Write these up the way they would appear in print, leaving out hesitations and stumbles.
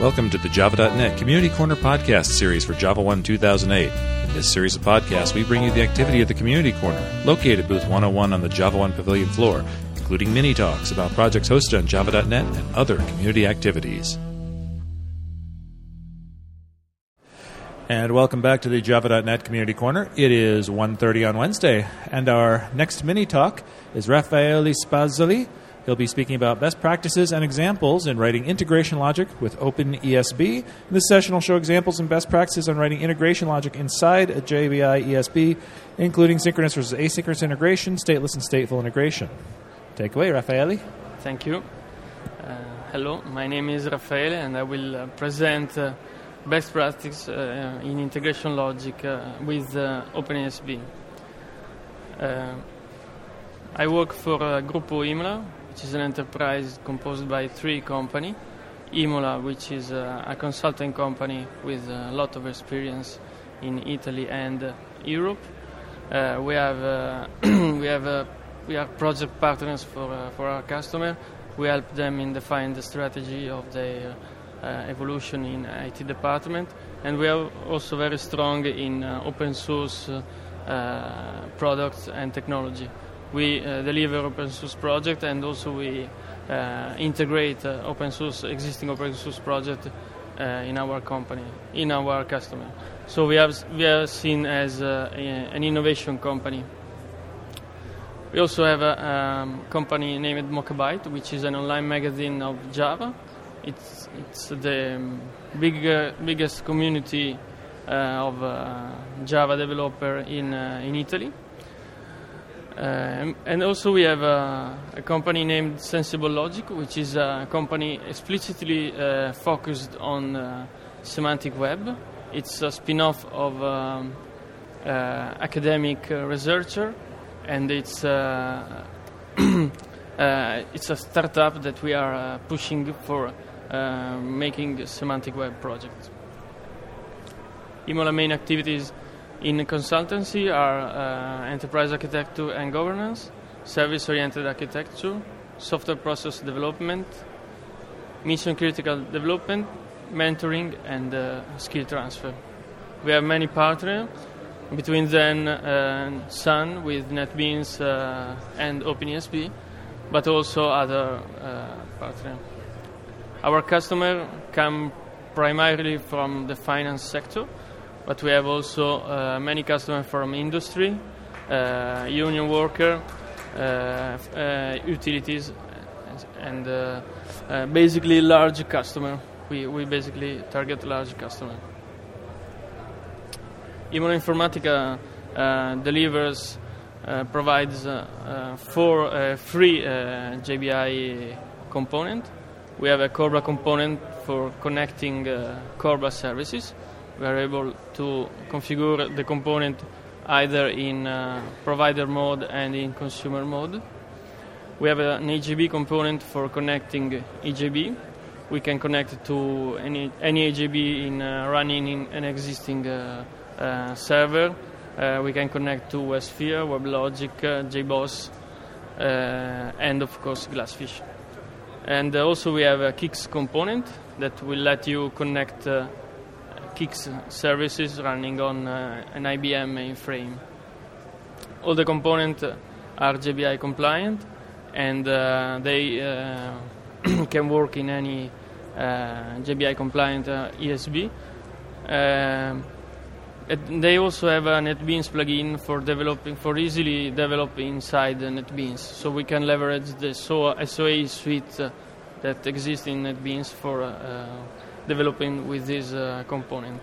Welcome to the Java.net Community Corner podcast series for Java 1 2008. In this series of podcasts, we bring you the activity of the Community Corner, located at Booth 101 on the Java 1 Pavilion floor, including mini-talks about projects hosted on Java.net and other community activities. And welcome back to the Java.net Community Corner. It is 1:30 on Wednesday, and our next mini-talk is Raffaele Spazzoli. He'll be speaking about best practices and examples in writing integration logic with OpenESB. In this session, will show examples and best practices on writing integration logic inside a JVI ESB, including synchronous versus asynchronous integration, stateless and stateful integration. Take away, Raffaele. Thank you. Hello, my name is Raffaele, and I will present best practice in integration logic with OpenESB. I work for Gruppo Imola, which is an enterprise composed by three companies. Imola, which is a consulting company with a lot of experience in Italy and Europe. We are project partners for our customer. We help them in define the strategy of their evolution in IT department, and we are also very strong in open source products and technology. We deliver open source project, and also we integrate existing open source project in our company, in our customer. So we are seen as an innovation company. We also have a company named Mochabyte, which is an online magazine of Java. It's the biggest community of Java developer in Italy. And also we have a company named Sensible Logic, which is a company explicitly focused on semantic web. It's a spin-off of academic researcher, and it's a startup that we are pushing for making a semantic web project. Imola main activities in consultancy are enterprise architecture and governance, service-oriented architecture, software process development, mission-critical development, mentoring, and skill transfer. We have many partners, between them Sun with NetBeans and OpenESB, but also other partners. Our customers come primarily from the finance sector, but we have also many customers from industry, union worker, utilities, and basically large customer. We basically target large customer. Imola Informatica provides 4 free JBI components. We have a Corba component for connecting Corba services. We are able to configure the component either in provider mode and in consumer mode. We have an AJB component for connecting EJB. We can connect to any AJB in running in an existing server. We can connect to WebSphere, WebLogic, JBoss, and of course Glassfish. And also we have a Kix component that will let you connect Kix services running on an IBM mainframe. All the components are JBI compliant, and they can work in any JBI compliant ESB. They also have a NetBeans plugin for easily developing inside the NetBeans, so we can leverage the SOA suite that exists in NetBeans for developing with this component.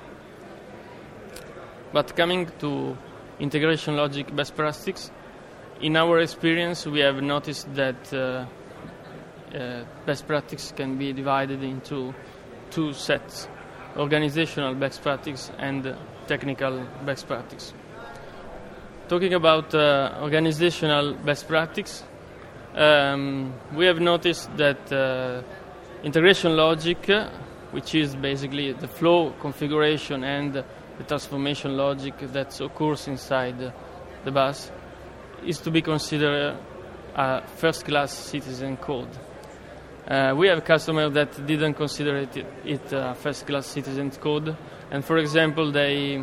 But coming to integration logic best practices, in our experience we have noticed that best practices can be divided into 2 sets: organizational best practice and technical best practice. Talking about organizational best practice, we have noticed that integration logic, which is basically the flow configuration and the transformation logic that occurs inside the bus, is to be considered a first-class citizen code. We have customers that didn't consider it first-class citizen code, and for example, they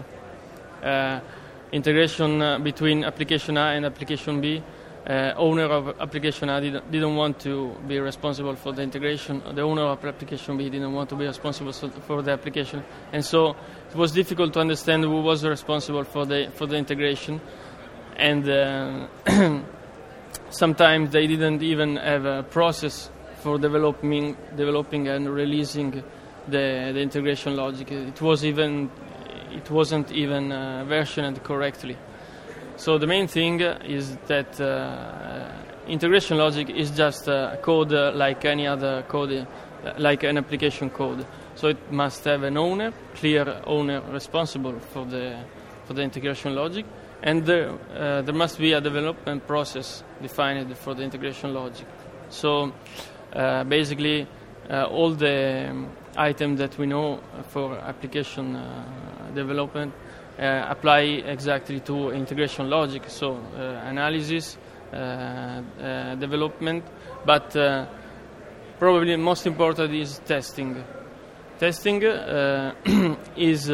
integration between application A and application B. Owner of application A didn't want to be responsible for the integration. The owner of application B didn't want to be responsible for the application, and so it was difficult to understand who was responsible for the integration. And sometimes they didn't even have a process for developing and releasing the integration logic. It wasn't even versioned correctly. So the main thing is that integration logic is just a code like any other code, like an application code. So it must have an owner, clear owner responsible for the integration logic, and there must be a development process defined for the integration logic. So basically, all the items that we know for application development apply exactly to integration logic. So analysis, development, but probably most important is testing. Testing is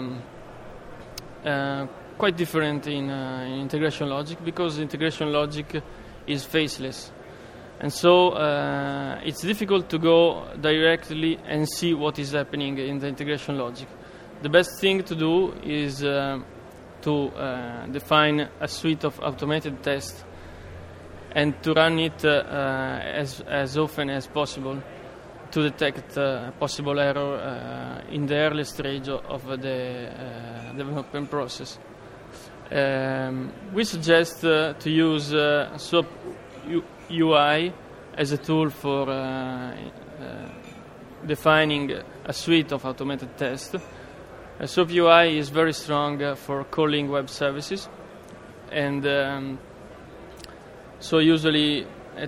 quite different in integration logic, because integration logic is faceless. And so it's difficult to go directly and see what is happening in the integration logic. The best thing to do is to define a suite of automated tests and to run it as often as possible to detect possible error in the early stage of the development process. We suggest to use SOAP UI as a tool for defining a suite of automated tests. SOAP UI is very strong for calling web services, and so usually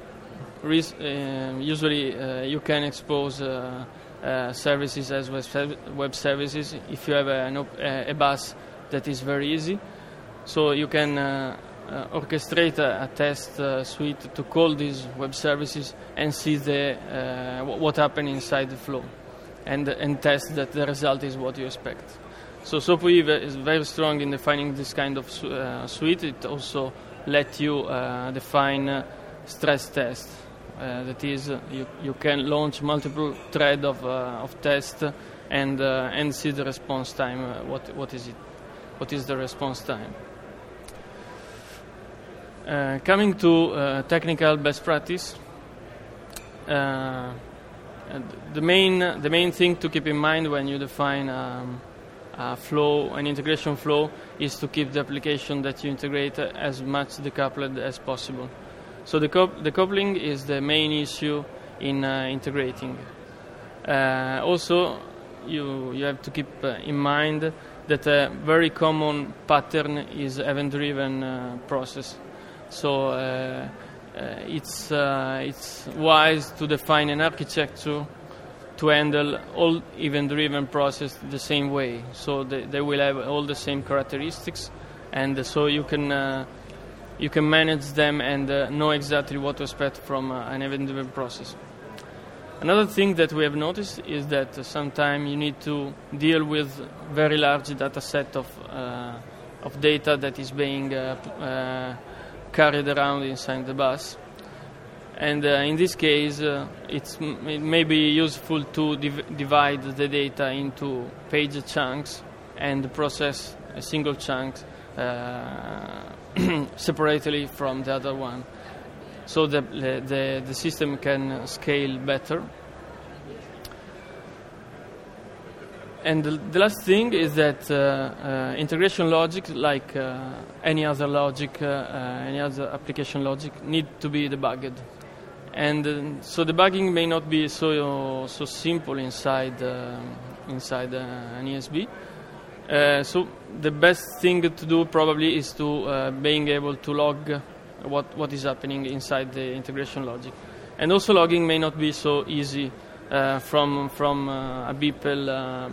you can expose services as web services if you have a bus that is very easy. So you can orchestrate a test suite to call these web services and see what happened inside the flow, and test that the result is what you expect. So SOAP UI is very strong in defining this kind of suite. It also lets you define stress tests. That is, you can launch multiple threads of tests and see the response time. What is it? What is the response time? Coming to technical best practice, the main thing to keep in mind when you define an integration flow is to keep the application that you integrate as much decoupled as possible. So the coupling is the main issue in integrating. Also, you have to keep in mind that a very common pattern is event-driven process. So it's wise to define an architecture to handle all event-driven process the same way. So they will have all the same characteristics, and so you can manage them and know exactly what to expect from an event-driven process. Another thing that we have noticed is that sometimes you need to deal with very large data set of data that is being carried around inside the bus. And in this case, it may be useful to divide the data into page chunks and process a single chunk separately from the other one, so the system can scale better. And the last thing is that integration logic, like any other logic, any other application logic, need to be debugged. And so debugging may not be so simple inside an ESB. So the best thing to do probably is to being able to log what is happening inside the integration logic. And also logging may not be so easy from a BPEL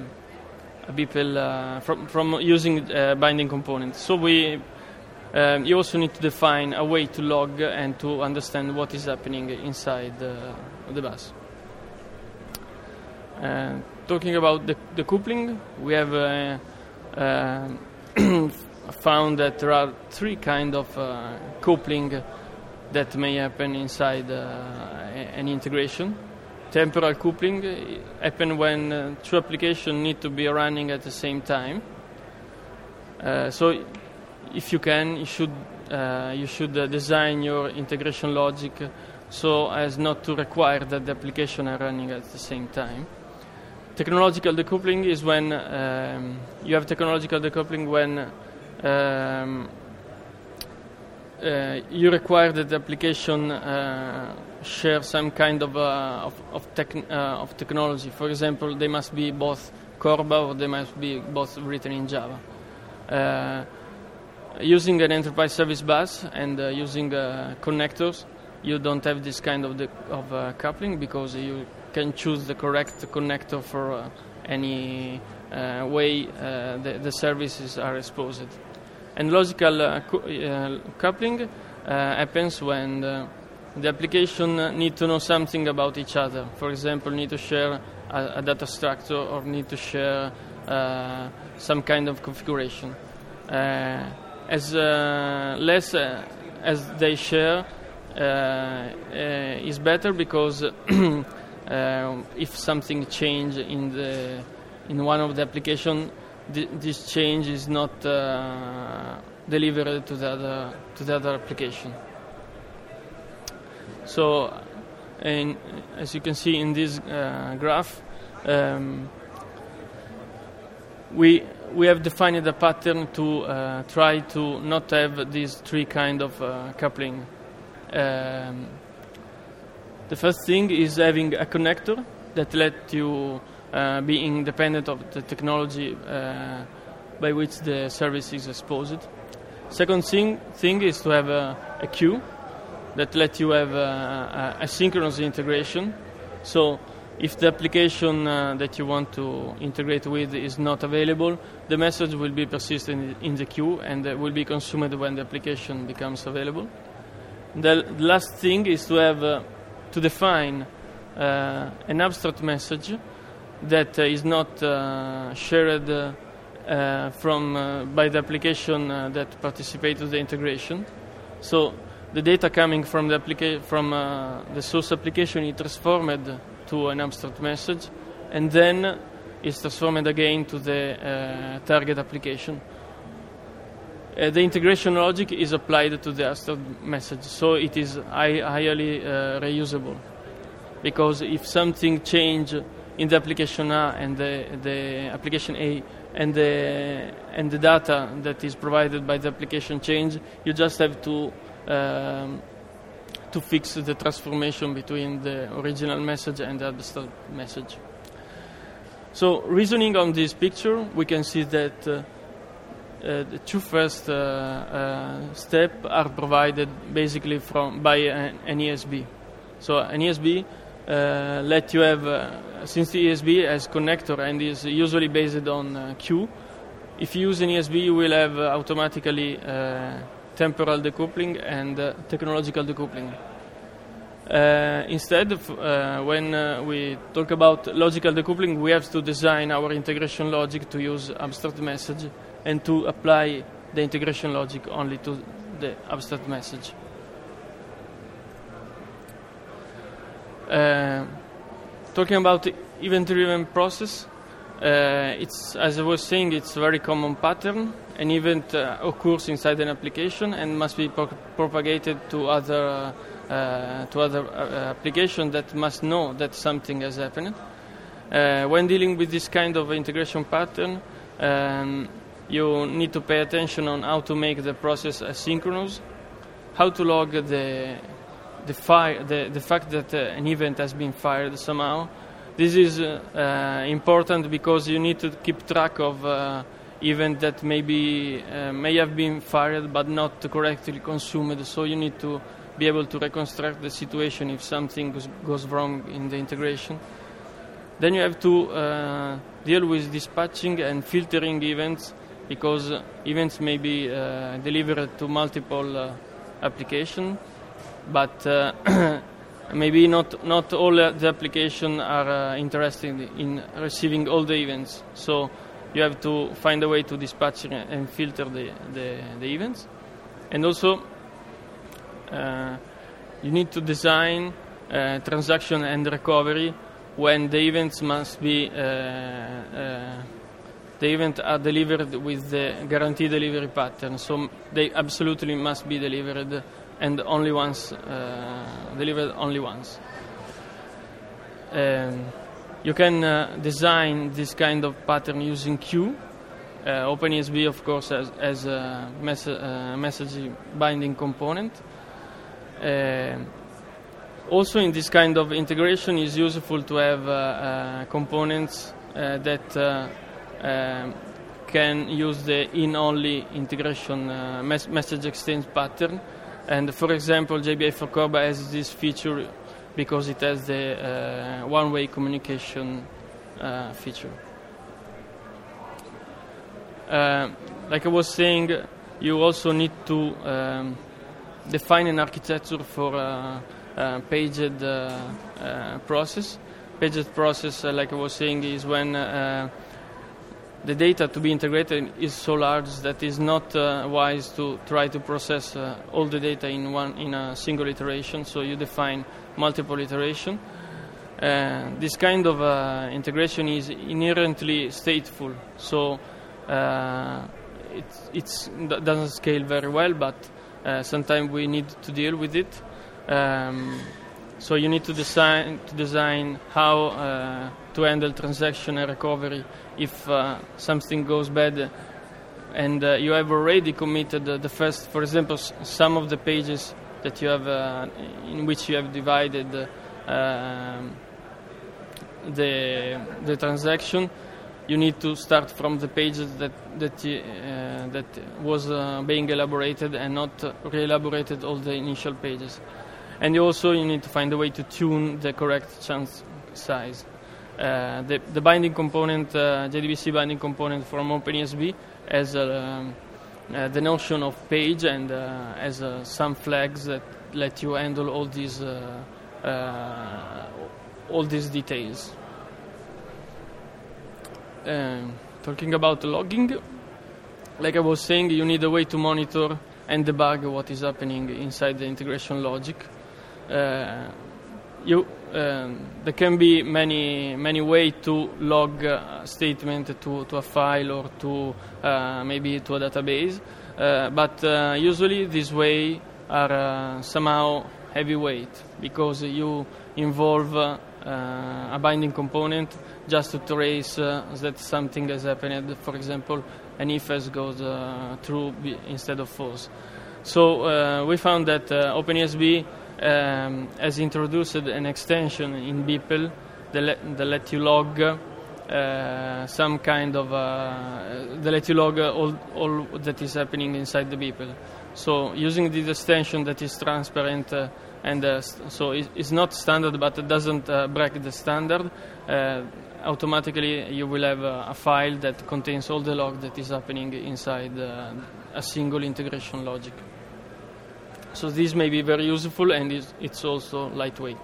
from using binding components. So you also need to define a way to log and to understand what is happening inside the bus. Talking about the coupling, we have found that there are three kinds of coupling that may happen inside an integration. Temporal coupling happens when two applications need to be running at the same time. So, if you can, you should design your integration logic so as not to require that the application are running at the same time. Technological decoupling is when you have technological decoupling when you require that the application share some kind of technology. For example, they must be both Corba or they must be both written in Java. Using an enterprise service bus and using connectors, you don't have this kind of coupling because you can choose the correct connector for any way the services are exposed. And logical coupling happens when the application need to know something about each other. For example, need to share a data structure or need to share some kind of configuration. As less as they share is better because if something change in one of the application, this change is not delivered to the other application. So, as you can see in this graph, we have defined a pattern to try to not have these three kind of coupling. The first thing is having a connector that let you be independent of the technology by which the service is exposed. Second thing is to have a queue that let you have a synchronous integration. So if the application that you want to integrate with is not available, the message will be persistent in the queue and will be consumed when the application becomes available. The last thing is to have to define an abstract message that is not shared by the application that participates in the integration. So the data coming from the source application is transformed to an abstract message, and then is transformed again to the target application. The integration logic is applied to the abstract message, so it is highly reusable. Because if something changes in the application A and the application A and the data that is provided by the application change, you just have to fix the transformation between the original message and the abstract message. So, reasoning on this picture, we can see that the two first steps are provided basically by an ESB. So, an ESB let you have, since the ESB has connector and is usually based on queue, if you use an ESB, you will have automatically temporal decoupling and technological decoupling. Instead, when we talk about logical decoupling, we have to design our integration logic to use abstract message and to apply the integration logic only to the abstract message. Talking about event-driven process, it's, as I was saying, it's a very common pattern. An event occurs inside an application and must be propagated to other applications that must know that something has happened. When dealing with this kind of integration pattern, you need to pay attention on how to make the process asynchronous, how to log the fact that an event has been fired somehow. This is important because you need to keep track of event that may have been fired but not correctly consumed. So you need to be able to reconstruct the situation if something goes wrong in the integration. Then you have to deal with dispatching and filtering events, because events may be delivered to multiple applications, but maybe not all the applications are interested in receiving all the events. So you have to find a way to dispatch and filter the events. And also, you need to design transaction and recovery when the events must be the events are delivered with the guaranteed delivery pattern. So they absolutely must be delivered and only once, delivered only once. You can design this kind of pattern using queue. OpenESB, of course, has a message binding component. Also, in this kind of integration, it's useful to have components that can use the in-only integration message exchange pattern. And for example, JBI for Corba has this feature because it has the one-way communication feature. Like I was saying, you also need to define an architecture for paged process. Paged process, like I was saying, is when the data to be integrated is so large that it's not wise to try to process all the data in a single iteration. So you define multiple iteration. This kind of integration is inherently stateful. So it doesn't scale very well, but sometimes we need to deal with it. So you need to design how to handle transaction and recovery if something goes bad, and you have already committed the first. For example, some of the pages that you have in which you have divided the transaction. You need to start from the pages that was being elaborated and not re-elaborated all the initial pages. And also you need to find a way to tune the correct chunk size. The binding component, JDBC binding component from OpenESB has the notion of page and has some flags that let you handle all these details. Talking about logging, like I was saying, you need a way to monitor and debug what is happening inside the integration logic. There can be many ways to log a statement to a file or to maybe to a database, but usually this way are somehow heavyweight because you involve a binding component just to trace that something has happened. For example, an if else goes true instead of false. So we found that OpenESB has introduced an extension in BPEL that let you log some kind of that let you log all that is happening inside the BPEL. So using this extension that is transparent and so it's not standard, but it doesn't break the standard. Automatically, you will have a file that contains all the log that is happening inside a single integration logic. So this may be very useful, and it's also lightweight.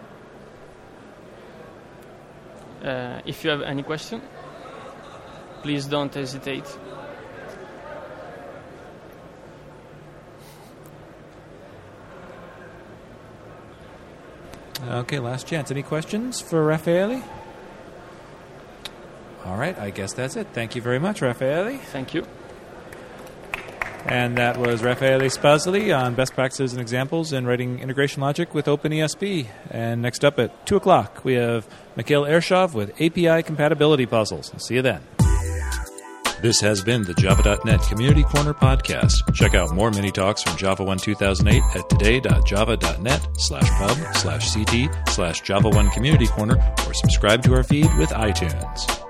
If you have any question, please don't hesitate. Okay, last chance. Any questions for Raffaele? All right, I guess that's it. Thank you very much, Raffaele. Thank you. And that was Raffaele Spazzoli on best practices and examples in writing integration logic with OpenESB. And next up at 2 o'clock, we have Mikhail Ershov with API compatibility puzzles. See you then. This has been the Java.net Community Corner podcast. Check out more mini-talks from JavaOne 2008 at today.java.net/pub/ct/JavaOne Community Corner or subscribe to our feed with iTunes.